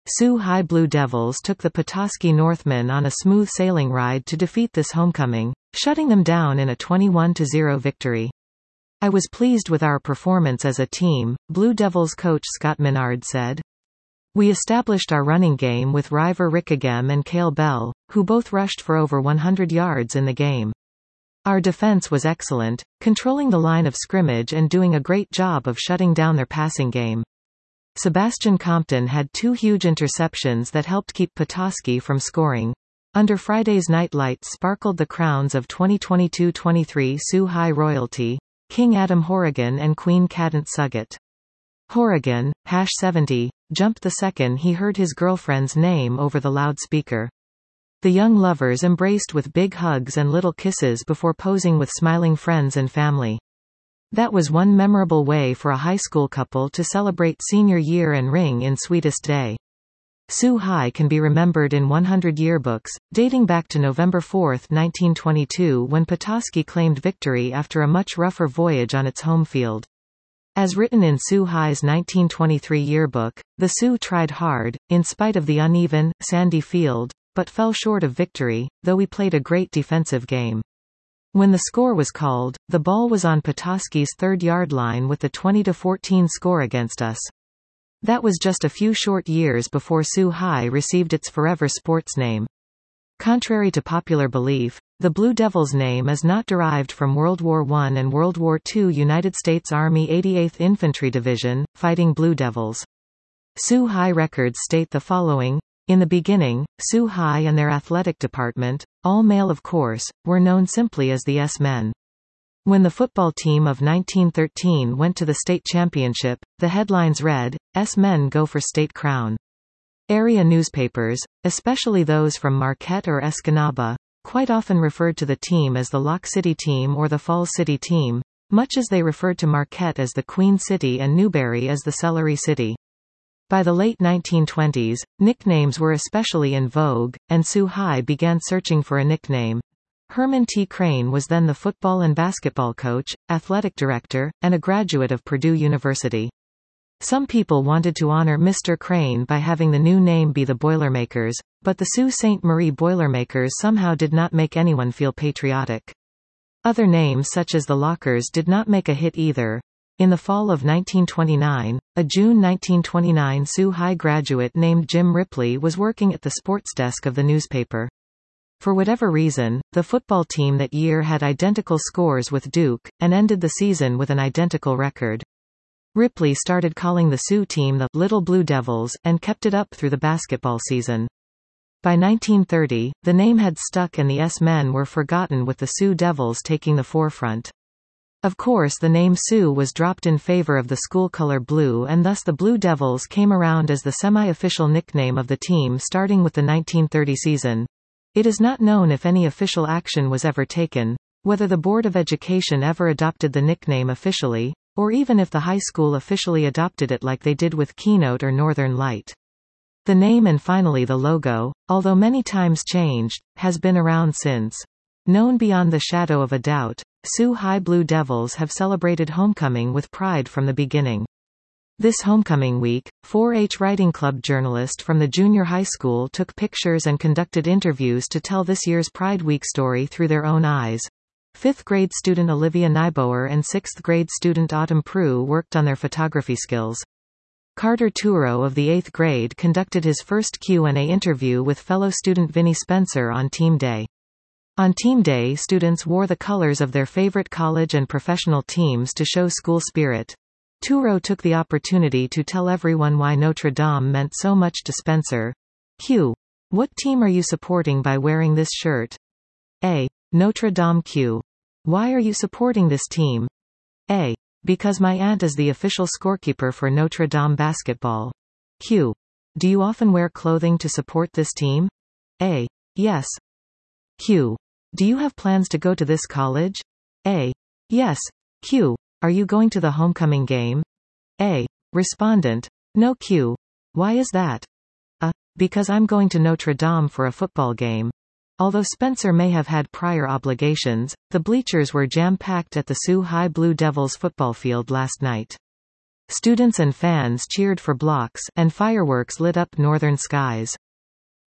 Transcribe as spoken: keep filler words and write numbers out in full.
Sioux High Blue Devils took the Petoskey Northmen on a smooth sailing ride to defeat this homecoming, shutting them down in a twenty-one to zero victory. "I was pleased with our performance as a team," Blue Devils coach Scott Minard said. "We established our running game with River Rickegem and Cale Bell, who both rushed for over one hundred yards in the game. Our defense was excellent, controlling the line of scrimmage and doing a great job of shutting down their passing game. Sebastian Compton had two huge interceptions that helped keep Petoskey from scoring. Under Friday's night lights sparkled the crowns of twenty twenty-two twenty-three Sioux High royalty, King Adam Horrigan and Queen Cadence Suggett. Horrigan, hash seventy, jumped the second he heard his girlfriend's name over the loudspeaker. The young lovers embraced with big hugs and little kisses before posing with smiling friends and family. That was one memorable way for a high school couple to celebrate senior year and ring in sweetest day. Sioux High can be remembered in one hundred yearbooks, dating back to November fourth nineteen twenty-two when Petoskey claimed victory after a much rougher voyage on its home field. As written in Sioux High's nineteen twenty-three yearbook, the Sioux tried hard, in spite of the uneven, sandy field, but fell short of victory, though we played a great defensive game. When the score was called, the ball was on Petoskey's third yard line with the twenty to fourteen score against us. That was just a few short years before Sioux High received its Forever Sports name. Contrary to popular belief, the Blue Devils name is not derived from World War One and World War Two United States Army eighty-eighth Infantry Division, Fighting Blue Devils. Sioux High records state the following. In the beginning, Sioux High and their athletic department, all male of course, were known simply as the S-Men. When the football team of nineteen thirteen went to the state championship, the headlines read, "S-Men go for state crown." Area newspapers, especially those from Marquette or Escanaba, quite often referred to the team as the Lock City team or the Falls City team, much as they referred to Marquette as the Queen City and Newberry as the Celery City. By the late nineteen twenties, nicknames were especially in vogue, and Sioux High began searching for a nickname. Herman T. Crane was then the football and basketball coach, athletic director, and a graduate of Purdue University. Some people wanted to honor Mister Crane by having the new name be the Boilermakers, but the Sault Ste. Marie Boilermakers somehow did not make anyone feel patriotic. Other names such as the Lockers did not make a hit either. In the fall of nineteen twenty-nine, a June nineteen twenty-nine Sioux High graduate named Jim Ripley was working at the sports desk of the newspaper. For whatever reason, the football team that year had identical scores with Duke, and ended the season with an identical record. Ripley started calling the Sioux team the Little Blue Devils, and kept it up through the basketball season. By nineteen thirty, the name had stuck and the S-Men were forgotten with the Sioux Devils taking the forefront. Of course the name Sioux was dropped in favor of the school color blue and thus the Blue Devils came around as the semi-official nickname of the team starting with the nineteen thirty season. It is not known if any official action was ever taken, whether the Board of Education ever adopted the nickname officially, or even if the high school officially adopted it like they did with Keynote or Northern Light. The name and finally the logo, although many times changed, has been around since. Known beyond the shadow of a doubt, Sioux High Blue Devils have celebrated homecoming with pride from the beginning. This homecoming week, four H Writing Club journalist from the junior high school took pictures and conducted interviews to tell this year's Pride Week story through their own eyes. Fifth grade student Olivia Nyboer and sixth grade student Autumn Prue worked on their photography skills. Carter Turo of the eighth grade conducted his first Q and A interview with fellow student Vinnie Spencer on Team Day. On Team Day, students wore the colors of their favorite college and professional teams to show school spirit. Turo took the opportunity to tell everyone why Notre Dame meant so much to Spencer. Q. What team are you supporting by wearing this shirt? A. Notre Dame. Q. Why are you supporting this team? A. Because my aunt is the official scorekeeper for Notre Dame basketball. Q. Do you often wear clothing to support this team? A. Yes. Q. Do you have plans to go to this college? A. Yes. Q. Are you going to the homecoming game? A. Respondent. No. Q. Why is that? A. Because I'm going to Notre Dame for a football game. Although Spencer may have had prior obligations, the bleachers were jam-packed at the Sioux High Blue Devils football field last night. Students and fans cheered for blocks, and fireworks lit up northern skies.